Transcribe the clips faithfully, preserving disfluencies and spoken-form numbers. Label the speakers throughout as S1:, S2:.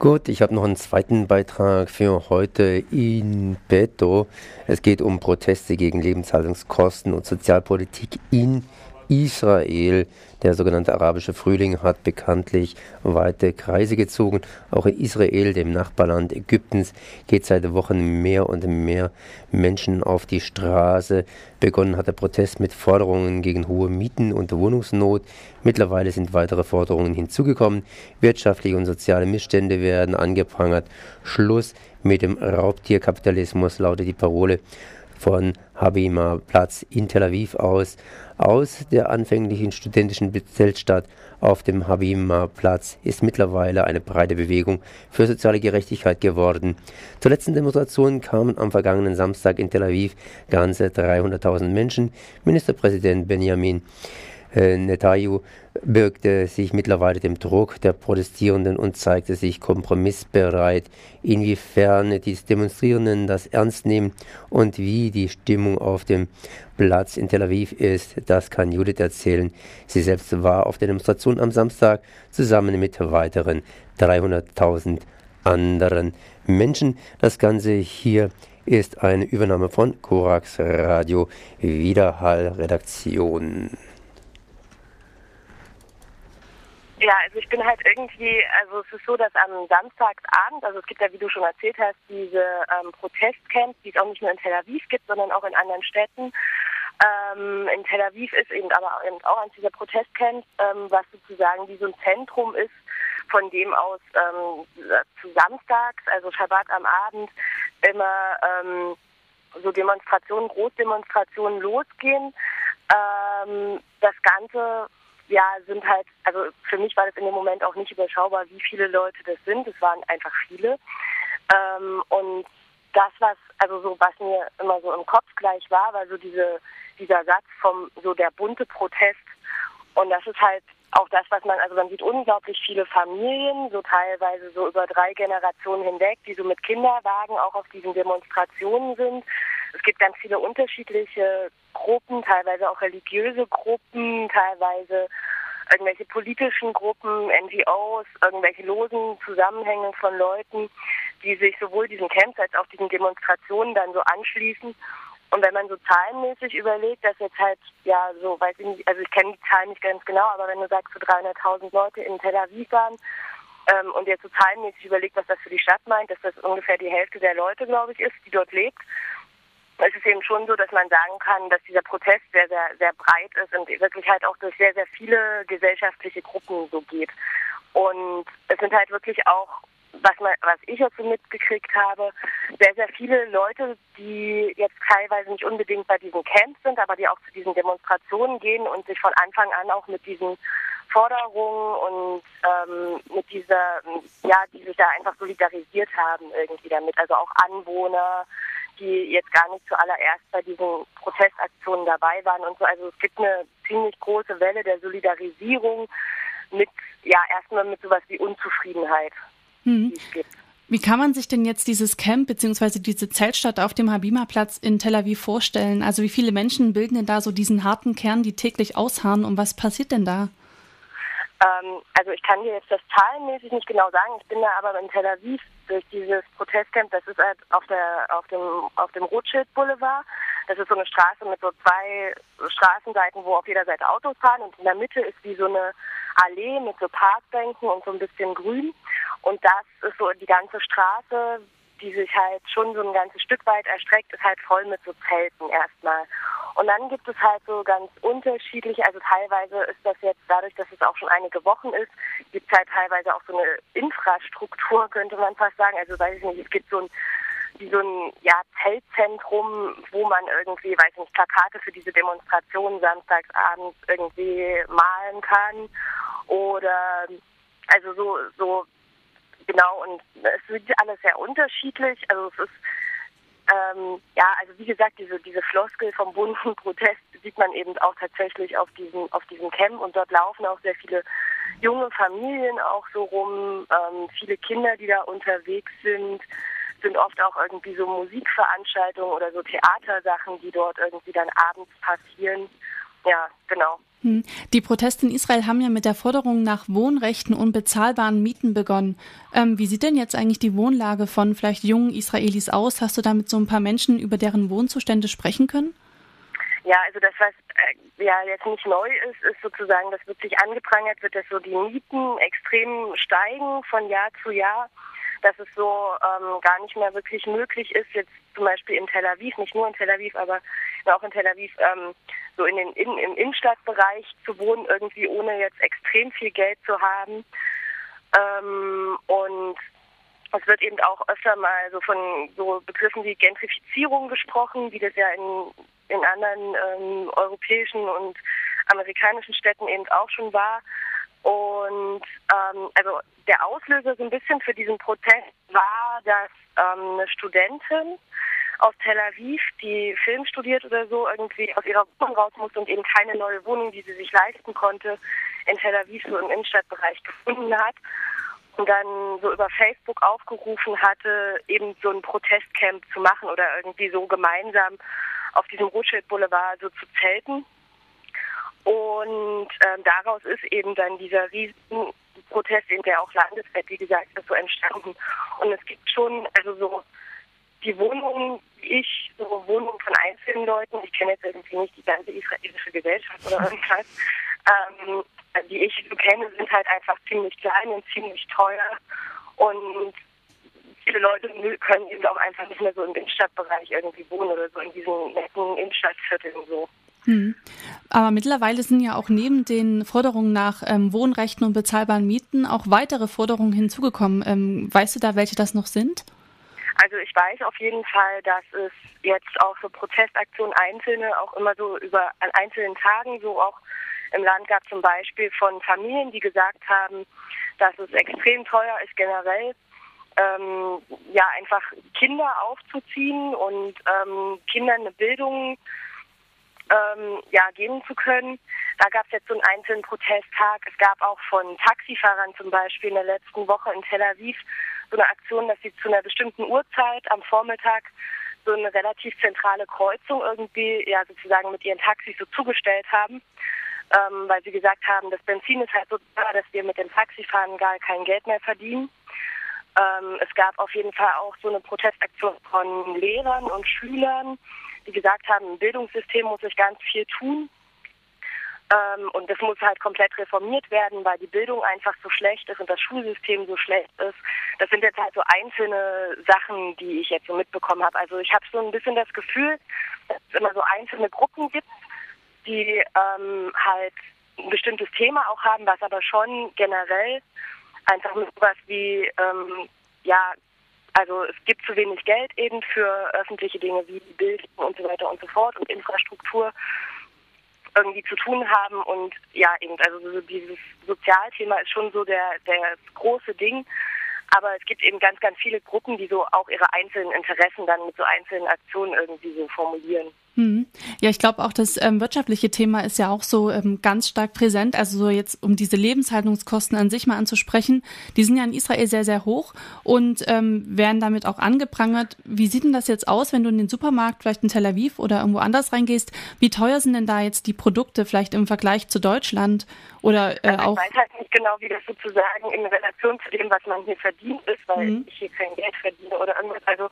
S1: Gut, ich habe noch einen zweiten Beitrag für heute in petto. Es geht um Proteste gegen Lebenshaltungskosten und Sozialpolitik in Israel. Der sogenannte arabische Frühling hat bekanntlich weite Kreise gezogen. Auch in Israel, dem Nachbarland Ägyptens, geht seit Wochen mehr und mehr Menschen auf die Straße. Begonnen hat der Protest mit Forderungen gegen hohe Mieten und Wohnungsnot. Mittlerweile sind weitere Forderungen hinzugekommen. Wirtschaftliche und soziale Missstände werden angeprangert. Schluss mit dem Raubtierkapitalismus lautet die Parole von Habima-Platz in Tel Aviv aus. Aus der anfänglichen studentischen Zeltstadt auf dem Habima-Platz ist mittlerweile eine breite Bewegung für soziale Gerechtigkeit geworden. Zur letzten Demonstration kamen am vergangenen Samstag in Tel Aviv ganze dreihunderttausend Menschen. Ministerpräsident Benjamin Netanyahu bürgte sich mittlerweile dem Druck der Protestierenden und zeigte sich kompromissbereit. Inwiefern die Demonstrierenden das ernst nehmen und wie die Stimmung auf dem Platz in Tel Aviv ist, das kann Judith erzählen. Sie selbst war auf der Demonstration am Samstag zusammen mit weiteren dreihunderttausend anderen Menschen. Das Ganze hier ist eine Übernahme von Korax Radio Widerhall Redaktion.
S2: Ja, also ich bin halt irgendwie, also es ist so, dass am Samstagabend, also es gibt ja, wie du schon erzählt hast, diese ähm, Protestcamps, die es auch nicht nur in Tel Aviv gibt, sondern auch in anderen Städten. Ähm, in Tel Aviv ist eben aber eben auch eines dieser Protestcamps, ähm, was sozusagen wie so ein Zentrum ist, von dem aus ähm, zu Samstags, also Schabbat am Abend, immer ähm, so Demonstrationen, Großdemonstrationen losgehen. Ähm, das Ganze Ja, sind halt, also für mich war das in dem Moment auch nicht überschaubar, wie viele Leute das sind. Es waren einfach viele. Ähm, und das, was, also so, was mir immer so im Kopf gleich war, war so diese, dieser Satz vom, so der bunte Protest. Und das ist halt auch das, was man, also man sieht unglaublich viele Familien, so teilweise so über drei Generationen hinweg, die so mit Kinderwagen auch auf diesen Demonstrationen sind. Es gibt ganz viele unterschiedliche Gruppen, teilweise auch religiöse Gruppen, teilweise irgendwelche politischen Gruppen, N G Os, irgendwelche losen Zusammenhänge von Leuten, die sich sowohl diesen Camps als auch diesen Demonstrationen dann so anschließen. Und wenn man so zahlenmäßig überlegt, dass jetzt halt, ja, so, weiß ich nicht, also ich kenne die Zahlen nicht ganz genau, aber wenn du sagst, so dreihunderttausend Leute in Tel Aviv waren, ähm, und jetzt so zahlenmäßig überlegt, was das für die Stadt meint, dass das ungefähr die Hälfte der Leute, glaube ich, ist, die dort lebt. Es ist eben schon so, dass man sagen kann, dass dieser Protest sehr, sehr, sehr breit ist und wirklich halt auch durch sehr, sehr viele gesellschaftliche Gruppen so geht. Und es sind halt wirklich auch, was man, was ich jetzt so mitgekriegt habe, sehr, sehr viele Leute, die jetzt teilweise nicht unbedingt bei diesen Camps sind, aber die auch zu diesen Demonstrationen gehen und sich von Anfang an auch mit diesen Forderungen und ähm, mit dieser, ja, die sich da einfach solidarisiert haben irgendwie damit. Also auch Anwohner, die jetzt gar nicht zuallererst bei diesen Protestaktionen dabei waren und so. Also es gibt eine ziemlich große Welle der Solidarisierung mit, ja, erstmal mit sowas wie Unzufriedenheit,
S3: hm.
S2: die es gibt.
S3: Wie kann man sich denn jetzt dieses Camp bzw. diese Zeltstadt auf dem Habima-Platz in Tel Aviv vorstellen? Also wie viele Menschen bilden denn da so diesen harten Kern, die täglich ausharren, und was passiert denn da?
S2: Ähm, also ich kann dir jetzt das zahlenmäßig nicht genau sagen. Ich bin da aber in Tel Aviv durch dieses Protestcamp, das ist halt auf der auf dem auf dem Rothschild Boulevard. Das ist so eine Straße mit so zwei Straßenseiten, wo auf jeder Seite Autos fahren, und in der Mitte ist wie so eine Allee mit so Parkbänken und so ein bisschen Grün. Und das ist so die ganze Straße, die sich halt schon so ein ganzes Stück weit erstreckt, ist halt voll mit so Zelten erstmal. Und dann gibt es halt so ganz unterschiedliche, also teilweise ist das jetzt dadurch, dass es auch schon einige Wochen ist, gibt es halt teilweise auch so eine Infrastruktur, könnte man fast sagen. Also weiß ich nicht, es gibt so ein wie so ein ja, Zeltzentrum, wo man irgendwie, weiß ich nicht, Plakate für diese Demonstration samstagsabends irgendwie malen kann. Oder also so, so genau, und es wird alles sehr unterschiedlich. Also es ist Ähm, ja, also wie gesagt, diese diese Floskel vom bunten Protest sieht man eben auch tatsächlich auf diesem auf diesem Camp, und dort laufen auch sehr viele junge Familien auch so rum, ähm, viele Kinder, die da unterwegs sind, sind oft auch irgendwie so Musikveranstaltungen oder so Theatersachen, die dort irgendwie dann abends passieren. Ja, genau.
S3: Die Proteste in Israel haben ja mit der Forderung nach Wohnrechten und bezahlbaren Mieten begonnen. Ähm, wie sieht denn jetzt eigentlich die Wohnlage von vielleicht jungen Israelis aus? Hast du da mit so ein paar Menschen über deren Wohnzustände sprechen können?
S2: Ja, also das, was äh, ja jetzt nicht neu ist, ist sozusagen, dass wirklich angeprangert wird, dass so die Mieten extrem steigen von Jahr zu Jahr, dass es so ähm, gar nicht mehr wirklich möglich ist, jetzt zum Beispiel in Tel Aviv, nicht nur in Tel Aviv, aber auch in Tel Aviv, ähm, so in den in, im Innenstadtbereich zu wohnen, irgendwie ohne jetzt extrem viel Geld zu haben. Ähm, und es wird eben auch öfter mal so von so Begriffen wie Gentrifizierung gesprochen, wie das ja in, in anderen ähm, europäischen und amerikanischen Städten eben auch schon war. Und ähm, also der Auslöser so ein bisschen für diesen Protest war, dass ähm, eine Studentin aus Tel Aviv, die Film studiert oder so, irgendwie aus ihrer Wohnung raus musste und eben keine neue Wohnung, die sie sich leisten konnte, in Tel Aviv so im Innenstadtbereich gefunden hat. Und dann so über Facebook aufgerufen hatte, eben so ein Protestcamp zu machen oder irgendwie so gemeinsam auf diesem Rothschild Boulevard so zu zelten. Und ähm, daraus ist eben dann dieser riesen Protest, in der auch landesweit, wie gesagt, ist so entstanden. Und es gibt schon, also so die Wohnungen, die ich, so Wohnungen von einzelnen Leuten, ich kenne jetzt irgendwie nicht die ganze israelische Gesellschaft oder irgendwas, ähm, die ich so kenne, sind halt einfach ziemlich klein und ziemlich teuer. Und viele Leute können eben auch einfach nicht mehr so im Innenstadtbereich irgendwie wohnen oder so in diesen netten Innenstadtvierteln so.
S3: Hm. Aber mittlerweile sind ja auch neben den Forderungen nach ähm, Wohnrechten und bezahlbaren Mieten auch weitere Forderungen hinzugekommen. Ähm, weißt du da, welche das noch sind?
S2: Also ich weiß auf jeden Fall, dass es jetzt auch so Protestaktionen einzelne, auch immer so über an einzelnen Tagen so auch im Land gab, zum Beispiel von Familien, die gesagt haben, dass es extrem teuer ist generell, ähm, ja einfach Kinder aufzuziehen und ähm, Kindern eine Bildung ähm, ja geben zu können. Da gab es jetzt so einen einzelnen Protesttag. Es gab auch von Taxifahrern zum Beispiel in der letzten Woche in Tel Aviv so eine Aktion, dass sie zu einer bestimmten Uhrzeit am Vormittag so eine relativ zentrale Kreuzung irgendwie ja sozusagen mit ihren Taxis so zugestellt haben, ähm, weil sie gesagt haben, das Benzin ist halt so teuer, dass wir mit dem Taxifahren gar kein Geld mehr verdienen. Ähm, es gab auf jeden Fall auch so eine Protestaktion von Lehrern und Schülern, die gesagt haben, im Bildungssystem muss sich ganz viel tun. Ähm, und das muss halt komplett reformiert werden, weil die Bildung einfach so schlecht ist und das Schulsystem so schlecht ist. Das sind jetzt halt so einzelne Sachen, die ich jetzt so mitbekommen habe. Also ich habe so ein bisschen das Gefühl, dass es immer so einzelne Gruppen gibt, die ähm, halt ein bestimmtes Thema auch haben, was aber schon generell einfach nur sowas wie, ähm, ja, also es gibt zu wenig Geld eben für öffentliche Dinge wie Bildung und so weiter und so fort und Infrastruktur irgendwie zu tun haben und ja eben, also so dieses Sozialthema ist schon so der, der große Ding, aber es gibt eben ganz, ganz viele Gruppen, die so auch ihre einzelnen Interessen dann mit so einzelnen Aktionen irgendwie so formulieren.
S3: Hm. Ja, ich glaube auch, das ähm, wirtschaftliche Thema ist ja auch so ähm, ganz stark präsent. Also so jetzt, um diese Lebenshaltungskosten an sich mal anzusprechen, die sind ja in Israel sehr, sehr hoch und ähm, werden damit auch angeprangert. Wie sieht denn das jetzt aus, wenn du in den Supermarkt vielleicht in Tel Aviv oder irgendwo anders reingehst? Wie teuer sind denn da jetzt die Produkte vielleicht im Vergleich zu Deutschland? Oder äh,
S2: also ich
S3: auch?
S2: weiß halt nicht genau, wie das sozusagen in Relation zu dem, was man hier verdient ist, weil mhm. ich hier kein Geld verdiene oder irgendwas. Also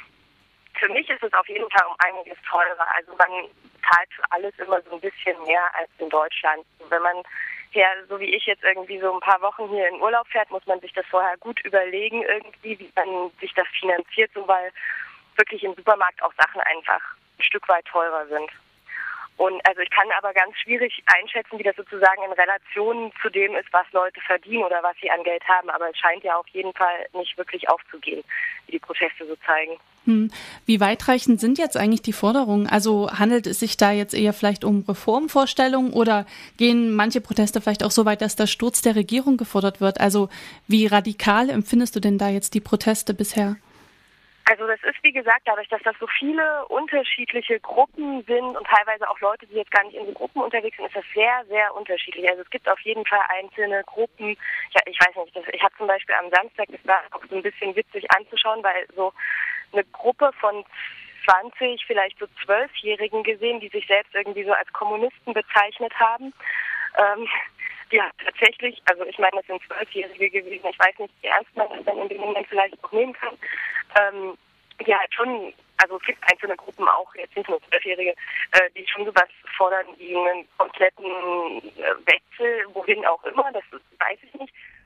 S2: für mich ist es auf jeden Fall um einiges teurer. Also man zahlt für alles immer so ein bisschen mehr als in Deutschland. Wenn man hier, so wie ich jetzt irgendwie so ein paar Wochen hier in Urlaub fährt, muss man sich das vorher gut überlegen irgendwie, wie man sich das finanziert, so weil wirklich im Supermarkt auch Sachen einfach ein Stück weit teurer sind. Und also ich kann aber ganz schwierig einschätzen, wie das sozusagen in Relation zu dem ist, was Leute verdienen oder was sie an Geld haben. Aber es scheint ja auf jeden Fall nicht wirklich aufzugehen, wie die Proteste so zeigen.
S3: Hm. Wie weitreichend sind jetzt eigentlich die Forderungen? Also handelt es sich da jetzt eher vielleicht um Reformvorstellungen oder gehen manche Proteste vielleicht auch so weit, dass der Sturz der Regierung gefordert wird? Also wie radikal empfindest du denn da jetzt die Proteste bisher?
S2: Also das ist, wie gesagt, dadurch, dass das so viele unterschiedliche Gruppen sind und teilweise auch Leute, die jetzt gar nicht in so Gruppen unterwegs sind, ist das sehr, sehr unterschiedlich. Also es gibt auf jeden Fall einzelne Gruppen. Ja, ich weiß nicht, das, ich habe zum Beispiel am Samstag, das war auch so ein bisschen witzig anzuschauen, weil so eine Gruppe von zwanzig, vielleicht so Zwölfjährigen gesehen, die sich selbst irgendwie so als Kommunisten bezeichnet haben. Ähm, ja, tatsächlich, also ich meine, das sind Zwölfjährige gewesen, ich weiß nicht, wie ernst man das dann in dem Moment vielleicht auch nehmen kann. Ähm, die halt schon, also es gibt einzelne Gruppen auch, jetzt nicht nur Zwölfjährige, äh, die schon sowas fordern wie einen kompletten äh, Wechsel, wohin auch immer, das weiß ich nicht.